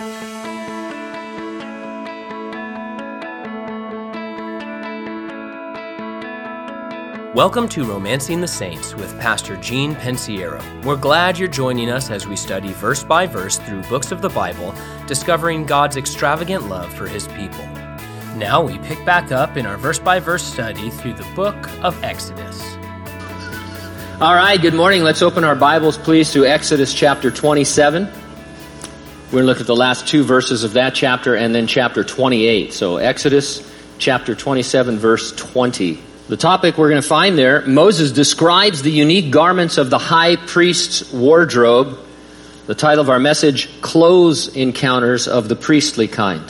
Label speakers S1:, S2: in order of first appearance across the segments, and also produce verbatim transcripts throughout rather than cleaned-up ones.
S1: Welcome to Romancing the Saints with Pastor Gene Pensiero. We're glad you're joining us as we study verse by verse through books of the Bible, discovering God's extravagant love for His people. Now we pick back up in our verse by verse study through the book of Exodus.
S2: All right, good morning. Let's open our Bibles, please, to Exodus chapter twenty-seven. We're going to look at the last two verses of that chapter and then chapter twenty-eight. So Exodus chapter twenty-seven, verse twenty. The topic we're going to find there, Moses describes the unique garments of the high priest's wardrobe. The title of our message, Clothes Encounters of the Priestly Kind.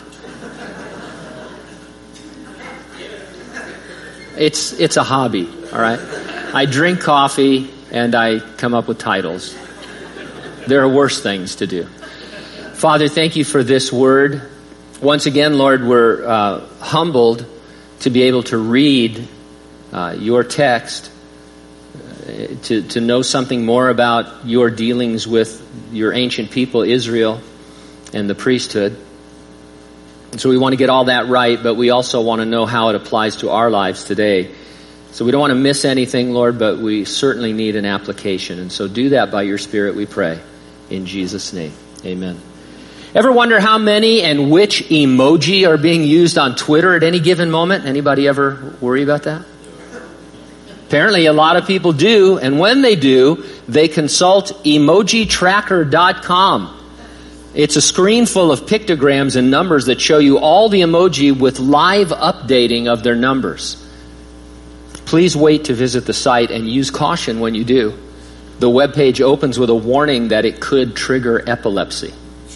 S2: It's it's a hobby, all right? I drink coffee and I come up with titles. There are worse things to do. Father, thank you for this word. Once again, Lord, we're uh, humbled to be able to read Uh, your text, uh, to, to know something more about your dealings with your ancient people, Israel, and the priesthood. And so we want to get all that right, but we also want to know how it applies to our lives today. So we don't want to miss anything, Lord, but we certainly need an application. And so do that by your Spirit, we pray. In Jesus' name, amen. Ever wonder how many and which emoji are being used on Twitter at any given moment? Anybody ever worry about that? Apparently a lot of people do, and when they do, they consult emoji tracker dot com. It's a screen full of pictograms and numbers that show you all the emoji with live updating of their numbers. Please wait to visit the site and use caution when you do. The webpage opens with a warning that it could trigger epilepsy.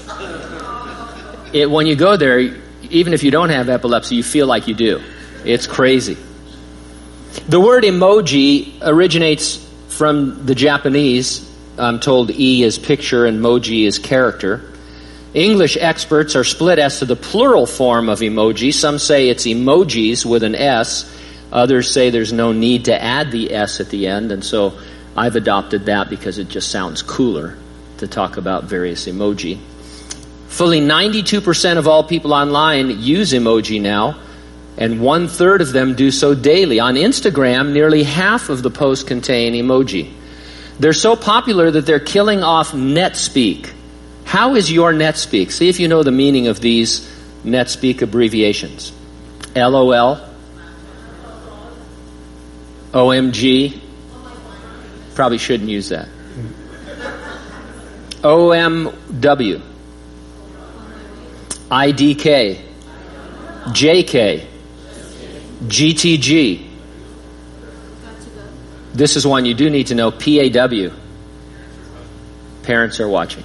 S2: It, when you go there, even if you don't have epilepsy, you feel like you do. It's crazy. The word emoji originates from the Japanese. I'm told E is picture and moji is character. English experts are split as to the plural form of emoji. Some say it's emojis with an S. Others say there's no need to add the S at the end. And so I've adopted that because it just sounds cooler to talk about various emoji. Fully ninety-two percent of all people online use emoji now. And one-third of them do so daily. On Instagram, nearly half of the posts contain emoji. They're so popular that they're killing off NetSpeak. How is your NetSpeak? See if you know the meaning of these NetSpeak abbreviations. L O L, O M G, probably shouldn't use that. O M W, I D K, J K, G T G. This is one you do need to know. P A W. Parents are watching.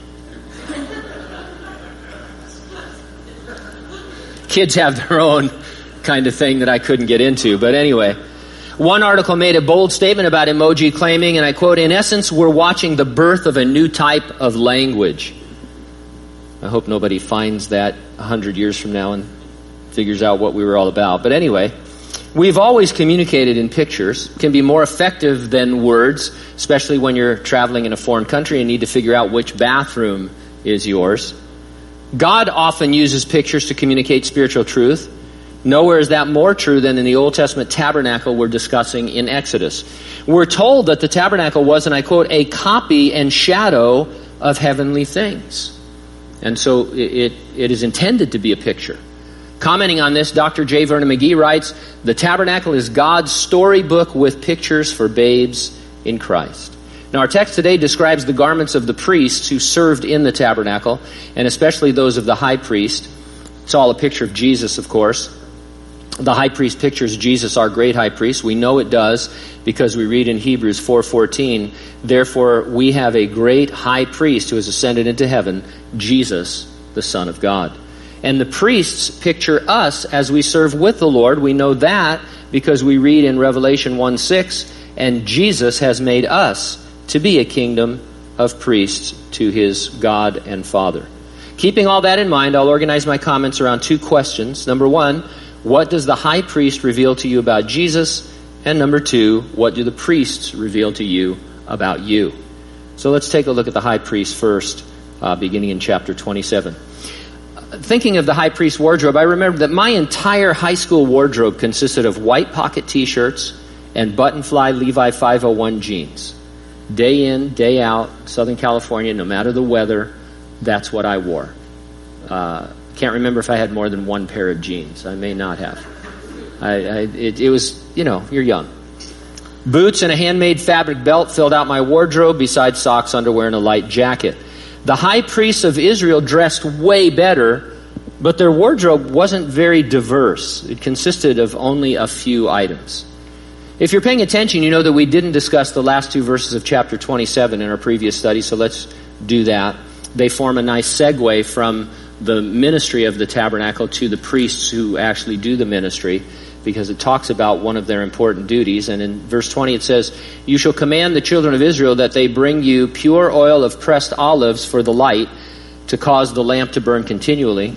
S2: Kids have their own kind of thing that I couldn't get into. But anyway, one article made a bold statement about emoji, claiming, and I quote, "In essence, we're watching the birth of a new type of language." I hope nobody finds that a hundred years from now and figures out what we were all about. But anyway, we've always communicated in pictures. It can be more effective than words, especially when you're traveling in a foreign country and need to figure out which bathroom is yours. God often uses pictures to communicate spiritual truth. Nowhere is that more true than in the Old Testament tabernacle we're discussing in Exodus. We're told that the tabernacle was, and I quote, a copy and shadow of heavenly things. And so it, it is intended to be a picture. Commenting on this, Doctor J. Vernon McGee writes, "The tabernacle is God's storybook with pictures for babes in Christ." Now, our text today describes the garments of the priests who served in the tabernacle, and especially those of the high priest. It's all a picture of Jesus, of course. The high priest pictures Jesus, our great high priest. We know it does because we read in Hebrews four fourteen, "Therefore we have a great high priest who has ascended into heaven, Jesus, the Son of God." And the priests picture us as we serve with the Lord. We know that because we read in Revelation one six, "And Jesus has made us to be a kingdom of priests to his God and Father." Keeping all that in mind, I'll organize my comments around two questions. Number one, what does the high priest reveal to you about Jesus? And number two, what do the priests reveal to you about you? So let's take a look at the high priest first, uh, beginning in chapter twenty-seven. thinking of the high priest's wardrobe, I remember that my entire high school wardrobe consisted of white pocket T-shirts and button-fly Levi five oh one jeans. Day in, day out, Southern California, no matter the weather, that's what I wore. Uh, can't remember if I had more than one pair of jeans. I may not have. I, I, it, it was, you know, you're young. Boots and a handmade fabric belt filled out my wardrobe, besides socks, underwear, and a light jacket. The high priests of Israel dressed way better, but their wardrobe wasn't very diverse. It consisted of only a few items. If you're paying attention, you know that we didn't discuss the last two verses of chapter twenty-seven in our previous study, so let's do that. They form a nice segue from the ministry of the tabernacle to the priests who actually do the ministry, because it talks about one of their important duties. And in verse twenty it says, "You shall command the children of Israel that they bring you pure oil of pressed olives for the light, to cause the lamp to burn continually.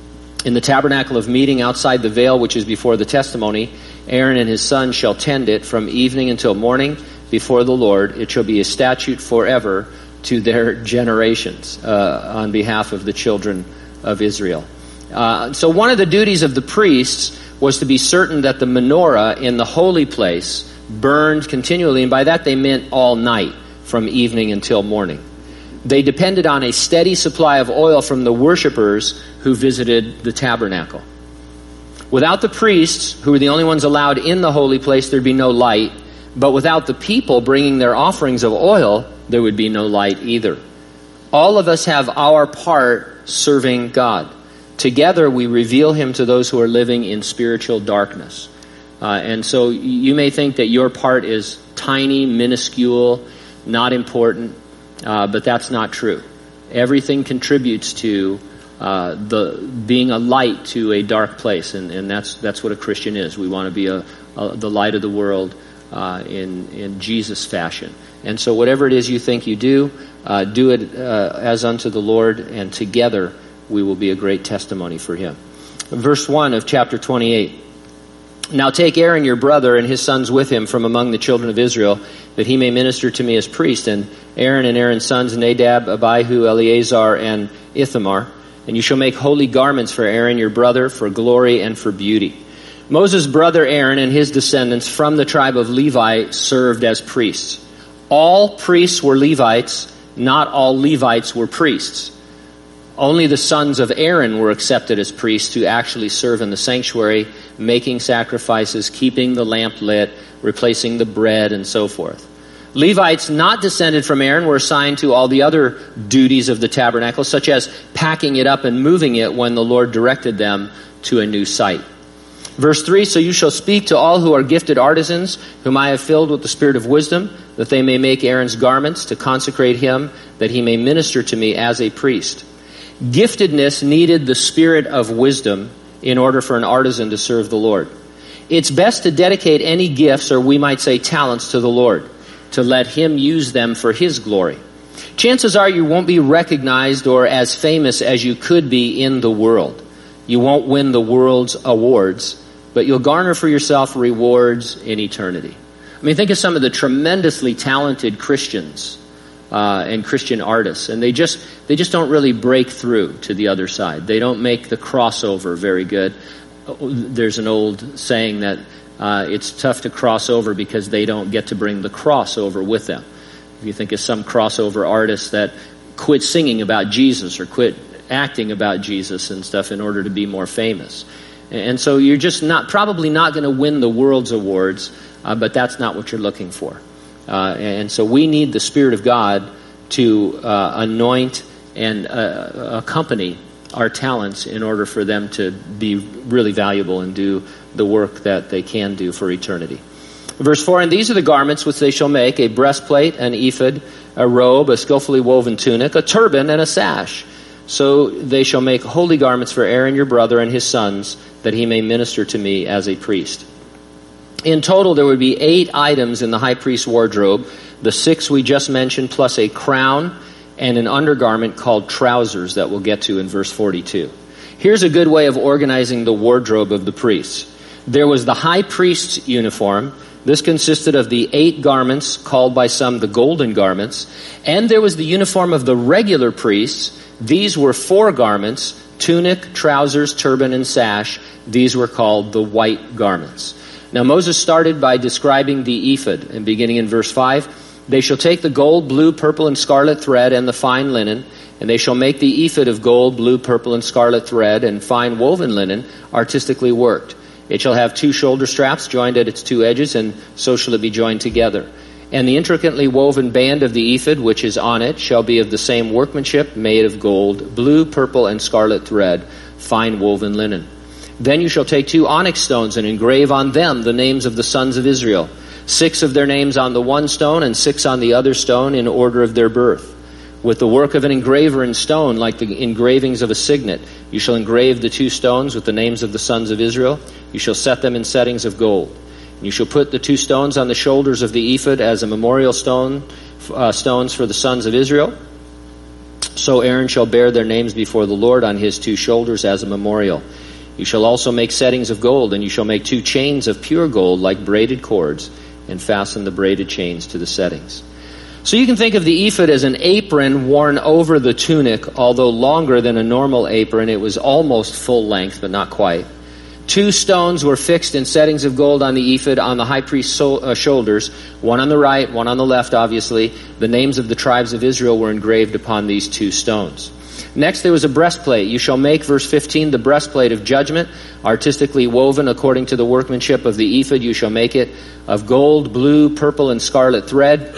S2: In the tabernacle of meeting outside the veil which is before the testimony, Aaron and his sons shall tend it from evening until morning before the Lord. It shall be a statute forever to their generations," uh, on behalf of the children of Israel. Uh, so one of the duties of the priests was to be certain that the menorah in the holy place burned continually, and by that they meant all night, from evening until morning. They depended on a steady supply of oil from the worshipers who visited the tabernacle. Without the priests, who were the only ones allowed in the holy place, there'd be no light. But without the people bringing their offerings of oil, there would be no light either. All of us have our part serving God. Together we reveal him to those who are living in spiritual darkness. Uh, and so you may think that your part is tiny, minuscule, not important, uh, but that's not true. Everything contributes to uh, the being a light to a dark place, and, and that's that's what a Christian is. We want to be a, a the light of the world uh, in in Jesus fashion. And so whatever it is you think you do, uh, do it uh, as unto the Lord, and together we will be a great testimony for him. Verse one of chapter twenty-eight. "Now take Aaron your brother and his sons with him from among the children of Israel, that he may minister to me as priest. And Aaron and Aaron's sons, Nadab, Abihu, Eleazar, and Ithamar. And you shall make holy garments for Aaron your brother, for glory and for beauty." Moses' brother Aaron and his descendants from the tribe of Levi served as priests. All priests were Levites, not all Levites were priests. Only the sons of Aaron were accepted as priests to actually serve in the sanctuary, making sacrifices, keeping the lamp lit, replacing the bread, and so forth. Levites not descended from Aaron were assigned to all the other duties of the tabernacle, such as packing it up and moving it when the Lord directed them to a new site. Verse three, "So you shall speak to all who are gifted artisans, whom I have filled with the spirit of wisdom, that they may make Aaron's garments to consecrate him, that he may minister to me as a priest." Giftedness needed the spirit of wisdom in order for an artisan to serve the Lord. It's best to dedicate any gifts, or we might say talents, to the Lord, to let him use them for his glory. Chances are you won't be recognized or as famous as you could be in the world. You won't win the world's awards, but you'll garner for yourself rewards in eternity. I mean, think of some of the tremendously talented Christians Uh, and Christian artists, and they just they just don't really break through to the other side. They don't make the crossover very good. There's an old saying that uh, it's tough to cross over because they don't get to bring the cross over with them. If you think of some crossover artists that quit singing about Jesus or quit acting about Jesus and stuff in order to be more famous, and so you're just not probably not going to win the world's awards, uh, but that's not what you're looking for. Uh, and so we need the Spirit of God to uh, anoint and uh, accompany our talents in order for them to be really valuable and do the work that they can do for eternity. Verse four, "And these are the garments which they shall make, a breastplate, an ephod, a robe, a skillfully woven tunic, a turban, and a sash. So they shall make holy garments for Aaron your brother and his sons, that he may minister to me as a priest." In total, there would be eight items in the high priest's wardrobe, the six we just mentioned, plus a crown and an undergarment called trousers that we'll get to in verse forty-two. Here's a good way of organizing the wardrobe of the priests. There was the high priest's uniform. This consisted of the eight garments called by some the golden garments. And there was the uniform of the regular priests. These were four garments: tunic, trousers, turban, and sash. These were called the white garments. Now Moses started by describing the ephod, and beginning in verse five, they shall take the gold, blue, purple, and scarlet thread and the fine linen, and they shall make the ephod of gold, blue, purple, and scarlet thread and fine woven linen, artistically worked. It shall have two shoulder straps joined at its two edges, and so shall it be joined together. And the intricately woven band of the ephod, which is on it, shall be of the same workmanship, made of gold, blue, purple, and scarlet thread, fine woven linen. Then you shall take two onyx stones and engrave on them the names of the sons of Israel, six of their names on the one stone and six on the other stone in order of their birth. With the work of an engraver in stone, like the engravings of a signet, you shall engrave the two stones with the names of the sons of Israel. You shall set them in settings of gold. And you shall put the two stones on the shoulders of the ephod as a memorial stone, uh, stones for the sons of Israel. So Aaron shall bear their names before the Lord on his two shoulders as a memorial. You shall also make settings of gold, and you shall make two chains of pure gold like braided cords, and fasten the braided chains to the settings. So you can think of the ephod as an apron worn over the tunic. Although longer than a normal apron, it was almost full length, but not quite. Two stones were fixed in settings of gold on the ephod on the high priest's so, uh, shoulders, one on the right, one on the left, obviously. The names of the tribes of Israel were engraved upon these two stones. Next, there was a breastplate. You shall make, verse fifteen, the breastplate of judgment, artistically woven according to the workmanship of the ephod. You shall make it of gold, blue, purple, and scarlet thread.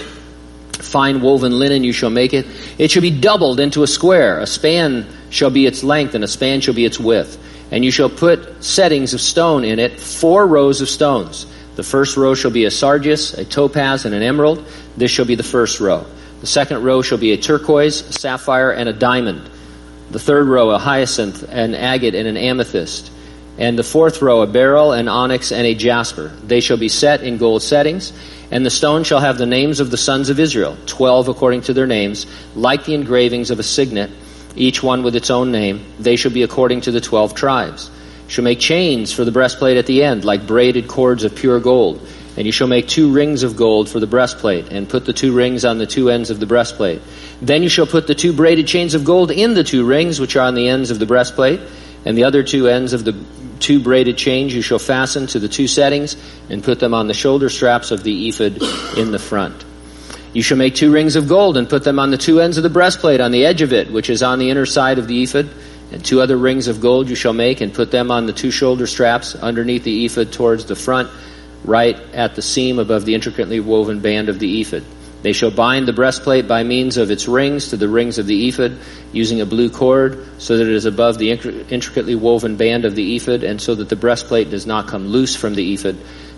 S2: Fine woven linen you shall make it. It shall be doubled into a square. A span shall be its length, and a span shall be its width. And you shall put settings of stone in it, four rows of stones. The first row shall be a sardius, a topaz, and an emerald. This shall be the first row. The second row shall be a turquoise, a sapphire, and a diamond. The third row, a hyacinth, an agate, and an amethyst. And the fourth row, a beryl, an onyx, and a jasper. They shall be set in gold settings. And the stone shall have the names of the sons of Israel, twelve according to their names, like the engravings of a signet, each one with its own name. They shall be according to the twelve tribes. You shall make chains for the breastplate at the end, like braided cords of pure gold. And you shall make two rings of gold for the breastplate, and put the two rings on the two ends of the breastplate. Then you shall put the two braided chains of gold in the two rings, which are on the ends of the breastplate, and the other two ends of the two braided chains you shall fasten to the two settings, and put them on the shoulder straps of the ephod in the front. You shall make two rings of gold, and put them on the two ends of the breastplate, on the edge of it, which is on the inner side of the ephod. And two other rings of gold you shall make, and put them on the two shoulder straps underneath the ephod towards the front, right at the seam above the intricately woven band of the ephod. They shall bind the breastplate by means of its rings to the rings of the ephod, using a blue cord, so that it is above the intricately woven band of the ephod, and so that the breastplate does not come loose from the ephod.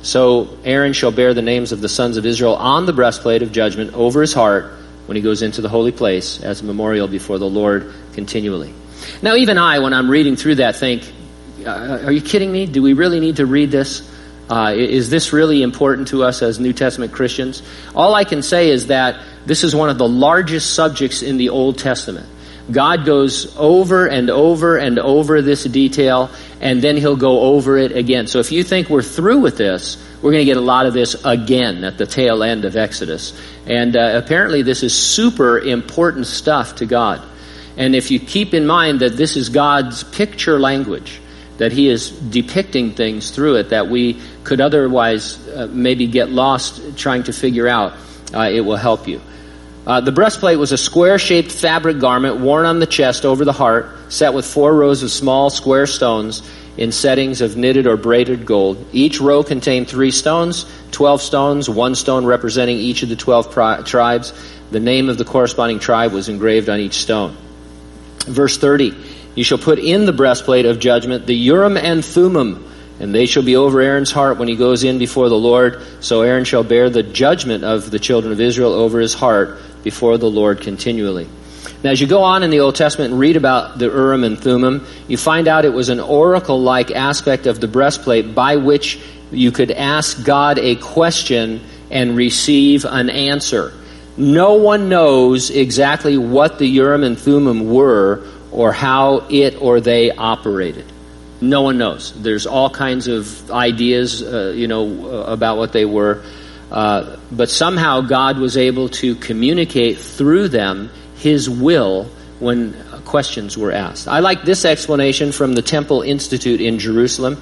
S2: So Aaron shall bear the names of the sons of Israel on the breastplate of judgment over his heart when he goes into the holy place as a memorial before the Lord continually. Now even I, when I'm reading through that, think, are you kidding me? Do we really need to read this? Uh, is this really important to us as New Testament Christians? All I can say is that this is one of the largest subjects in the Old Testament. God goes over and over and over this detail, and then he'll go over it again. So if you think we're through with this, we're going to get a lot of this again at the tail end of Exodus. And uh, apparently this is super important stuff to God. And if you keep in mind that this is God's picture language, that he is depicting things through it that we could otherwise uh, maybe get lost trying to figure out, uh, it will help you. Uh, the breastplate was a square-shaped fabric garment worn on the chest over the heart, set with four rows of small square stones in settings of knitted or braided gold. Each row contained three stones, twelve stones, one stone representing each of the twelve pri- tribes. The name of the corresponding tribe was engraved on each stone. Verse thirty, you shall put in the breastplate of judgment the Urim and Thummim, and they shall be over Aaron's heart when he goes in before the Lord. So Aaron shall bear the judgment of the children of Israel over his heart before the Lord continually. Now, as you go on in the Old Testament and read about the Urim and Thummim, you find out it was an oracle-like aspect of the breastplate by which you could ask God a question and receive an answer. No one knows exactly what the Urim and Thummim were or how it or they operated. No one knows. There's all kinds of ideas, uh, you know, about what they were. Uh, but somehow God was able to communicate through them his will when questions were asked. I like this explanation from the Temple Institute in Jerusalem.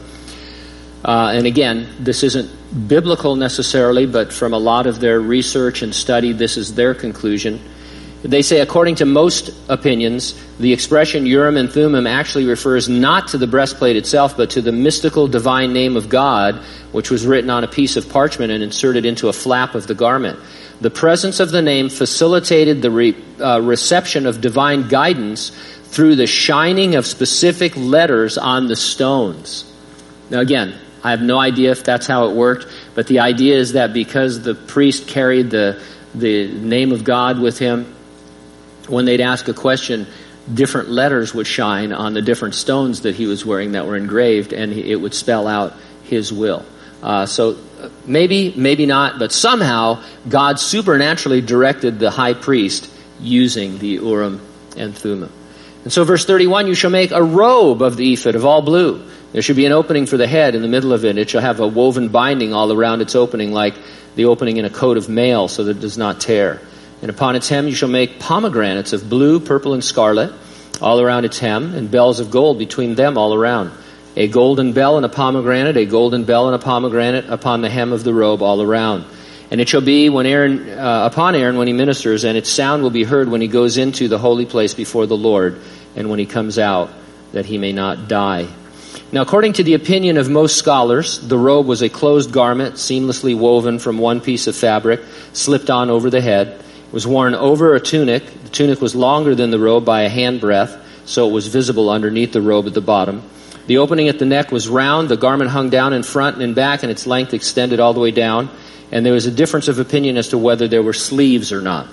S2: Uh, and again, this isn't biblical necessarily, but from a lot of their research and study, this is their conclusion. They say, according to most opinions, the expression Urim and Thummim actually refers not to the breastplate itself, but to the mystical divine name of God, which was written on a piece of parchment and inserted into a flap of the garment. The presence of the name facilitated the re, uh, reception of divine guidance through the shining of specific letters on the stones. Now again, I have no idea if that's how it worked, but the idea is that because the priest carried the, the name of God with him, when they'd ask a question, different letters would shine on the different stones that he was wearing that were engraved, and it would spell out his will. Uh, so maybe, maybe not, but somehow God supernaturally directed the high priest using the Urim and Thummim. And so verse thirty-one, you shall make a robe of the ephod of all blue. There should be an opening for the head in the middle of it. It shall have a woven binding all around its opening, like the opening in a coat of mail, so that it does not tear. And upon its hem you shall make pomegranates of blue, purple, and scarlet all around its hem, and bells of gold between them all around. A golden bell and a pomegranate, a golden bell and a pomegranate upon the hem of the robe all around. And it shall be when Aaron, uh, upon Aaron when he ministers, and its sound will be heard when he goes into the holy place before the Lord, and when he comes out, that he may not die. Now, according to the opinion of most scholars, the robe was a closed garment, seamlessly woven from one piece of fabric, slipped on over the head. It was worn over a tunic. The tunic was longer than the robe by a handbreadth, so it was visible underneath the robe at the bottom. The opening at the neck was round. The garment hung down in front and in back, and its length extended all the way down. And there was a difference of opinion as to whether there were sleeves or not.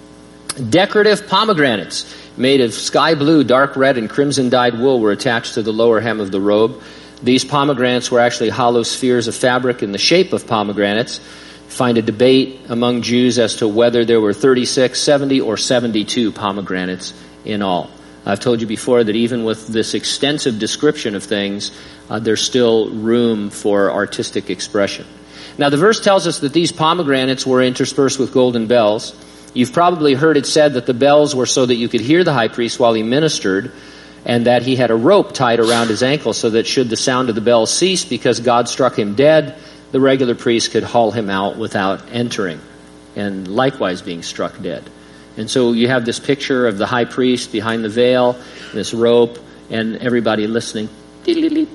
S2: Decorative pomegranates made of sky blue, dark red, and crimson dyed wool were attached to the lower hem of the robe. These pomegranates were actually hollow spheres of fabric in the shape of pomegranates. Find a debate among Jews as to whether there were thirty-six, seventy, or seventy-two pomegranates in all. I've told you before that even with this extensive description of things, uh, there's still room for artistic expression. Now, the verse tells us that these pomegranates were interspersed with golden bells. You've probably heard it said that the bells were so that you could hear the high priest while he ministered, and that he had a rope tied around his ankle so that should the sound of the bells cease because God struck him dead, the regular priest could haul him out without entering, and likewise being struck dead. And so you have this picture of the high priest behind the veil, this rope, and everybody listening. I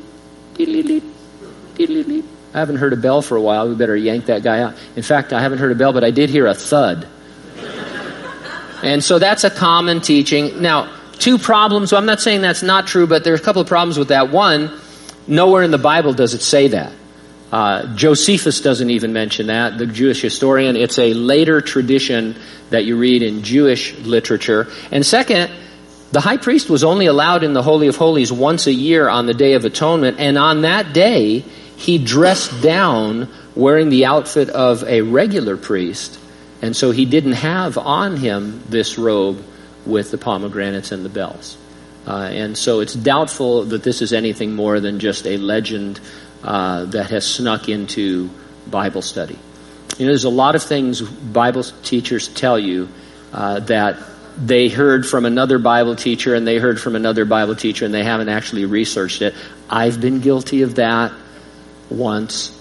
S2: haven't heard a bell for a while. We better yank that guy out. In fact, I haven't heard a bell, but I did hear a thud. And so that's a common teaching. Now, two problems. Well, I'm not saying that's not true, but there's a couple of problems with that. One, nowhere in the Bible does it say that. Uh, Josephus doesn't even mention that, the Jewish historian. It's a later tradition that you read in Jewish literature. And second, the high priest was only allowed in the Holy of Holies once a year on the Day of Atonement, and on that day, he dressed down wearing the outfit of a regular priest, and so he didn't have on him this robe with the pomegranates and the bells. Uh, and so it's doubtful that this is anything more than just a legend uh, that has snuck into Bible study. You know, there's a lot of things Bible teachers tell you uh, that they heard from another Bible teacher and they heard from another Bible teacher and they haven't actually researched it. I've been guilty of that once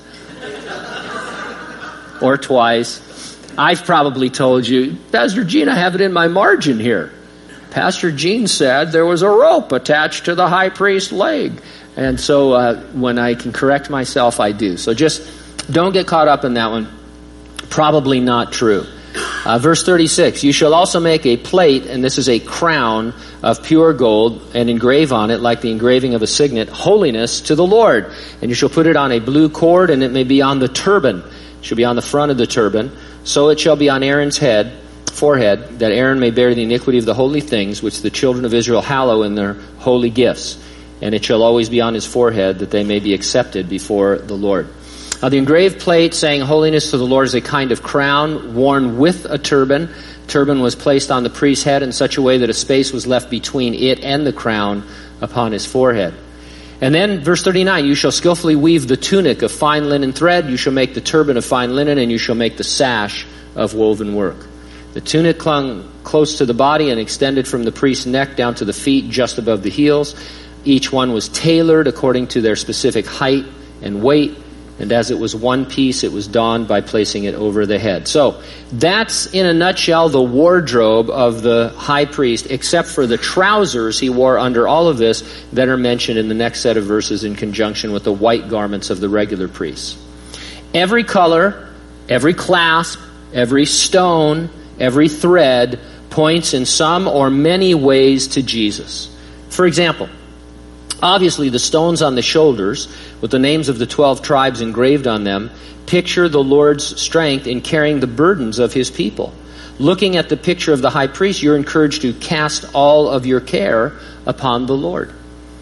S2: or twice. I've probably told you, Pastor Gene, I have it in my margin here. Pastor Gene said there was a rope attached to the high priest's leg. And so uh, when I can correct myself, I do. So just don't get caught up in that one. Probably not true. Uh, verse thirty-six, you shall also make a plate, and this is a crown of pure gold, and engrave on it, like the engraving of a signet, holiness to the Lord. And you shall put it on a blue cord, and it may be on the turban. It shall be on the front of the turban. So it shall be on Aaron's head, forehead, that Aaron may bear the iniquity of the holy things which the children of Israel hallow in their holy gifts. And it shall always be on his forehead, that they may be accepted before the Lord. Now, the engraved plate saying holiness to the Lord is a kind of crown worn with a turban. Turban was placed on the priest's head in such a way that a space was left between it and the crown upon his forehead. And then, verse thirty-nine, you shall skillfully weave the tunic of fine linen thread, you shall make the turban of fine linen, and you shall make the sash of woven work. The tunic clung close to the body and extended from the priest's neck down to the feet, just above the heels. Each one was tailored according to their specific height and weight, and as it was one piece, it was donned by placing it over the head. So that's, in a nutshell, the wardrobe of the high priest, except for the trousers he wore under all of this that are mentioned in the next set of verses in conjunction with the white garments of the regular priests. Every color, every clasp, every stone, every thread points in some or many ways to Jesus. For example, obviously the stones on the shoulders with the names of the twelve tribes engraved on them picture the Lord's strength in carrying the burdens of his people. Looking at the picture of the high priest, you're encouraged to cast all of your care upon the Lord.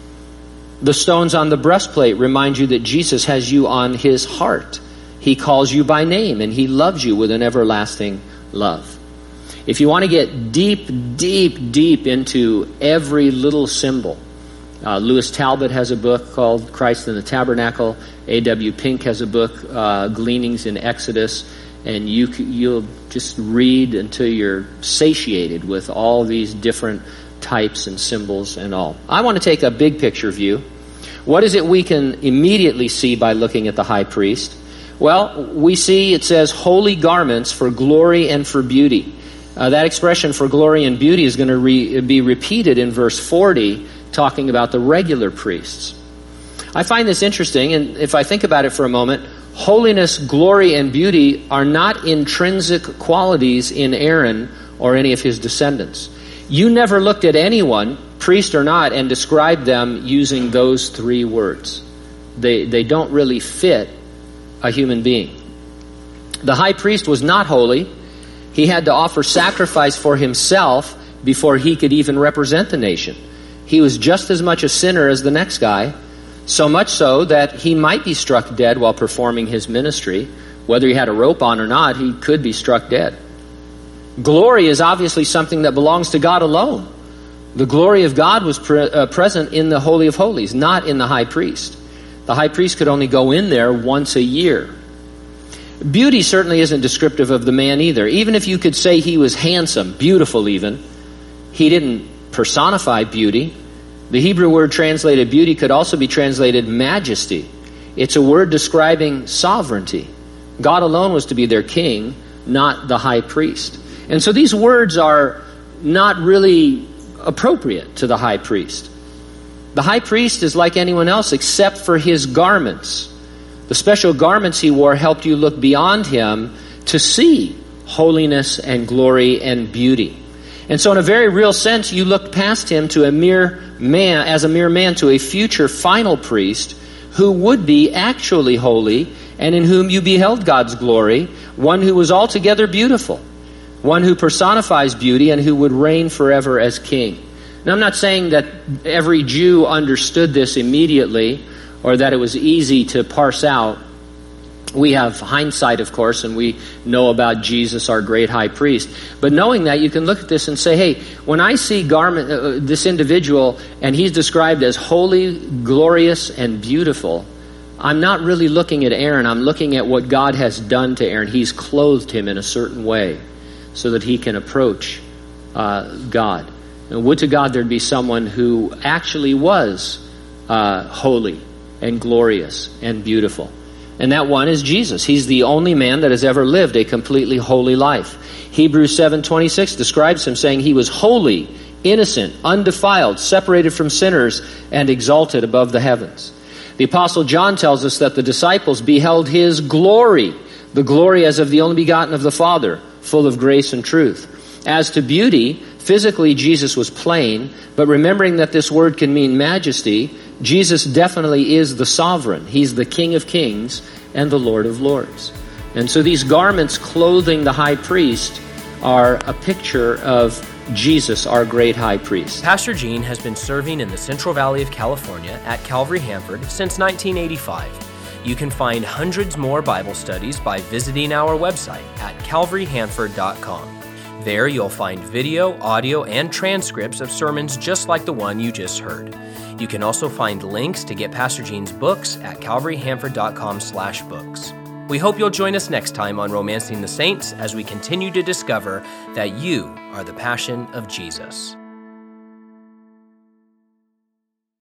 S2: The stones on the breastplate remind you that Jesus has you on his heart. He calls you by name and he loves you with an everlasting love. If you want to get deep, deep, deep into every little symbol, uh, Lewis Talbot has a book called Christ in the Tabernacle. A W Pink has a book, uh, Gleanings in Exodus. And you, you'll just read until you're satiated with all these different types and symbols and all. I want to take a big picture view. What is it we can immediately see by looking at the high priest? Well, we see it says holy garments for glory and for beauty. Uh, that expression for glory and beauty is going to re- be repeated in verse forty, talking about the regular priests. I find this interesting, and if I think about it for a moment, holiness, glory, and beauty are not intrinsic qualities in Aaron or any of his descendants. You never looked at anyone, priest or not, and described them using those three words. They, they don't really fit a human being. The high priest was not holy. He had to offer sacrifice for himself before he could even represent the nation. He was just as much a sinner as the next guy, so much so that he might be struck dead while performing his ministry. Whether he had a rope on or not, he could be struck dead. Glory is obviously something that belongs to God alone. The glory of God was pre- uh, present in the Holy of Holies, not in the high priest. The high priest could only go in there once a year. Beauty certainly isn't descriptive of the man either. Even if you could say he was handsome, beautiful even, he didn't personify beauty. The Hebrew word translated beauty could also be translated majesty. It's a word describing sovereignty. God alone was to be their king, not the high priest. And so these words are not really appropriate to the high priest. The high priest is like anyone else except for his garments. The special garments he wore helped you look beyond him to see holiness and glory and beauty. And so in a very real sense, you looked past him to a mere man, as a mere man, to a future final priest who would be actually holy and in whom you beheld God's glory, one who was altogether beautiful, one who personifies beauty and who would reign forever as king. Now, I'm not saying that every Jew understood this immediately or that it was easy to parse out. We have hindsight, of course, and we know about Jesus, our great high priest. But knowing that, you can look at this and say, hey, when I see garment, uh, this individual, and he's described as holy, glorious, and beautiful, I'm not really looking at Aaron. I'm looking at what God has done to Aaron. He's clothed him in a certain way so that he can approach uh, God. And would to God there'd be someone who actually was uh, holy and glorious and beautiful. And that one is Jesus. He's the only man that has ever lived a completely holy life. Hebrews seven twenty-six describes him saying he was holy, innocent, undefiled, separated from sinners, and exalted above the heavens. The Apostle John tells us that the disciples beheld his glory, the glory as of the only begotten of the Father, full of grace and truth. As to beauty, physically Jesus was plain, but remembering that this word can mean majesty, Jesus definitely is the sovereign. He's the King of Kings and the Lord of Lords. And so these garments clothing the high priest are a picture of Jesus, our great high priest.
S1: Pastor Gene has been serving in the Central Valley of California at Calvary Hanford since nineteen eighty-five. You can find hundreds more Bible studies by visiting our website at calvary hanford dot com. There you'll find video, audio, and transcripts of sermons just like the one you just heard. You can also find links to get Pastor Gene's books at calvary hanford dot com slash books. We hope you'll join us next time on Romancing the Saints as we continue to discover that you are the passion of Jesus.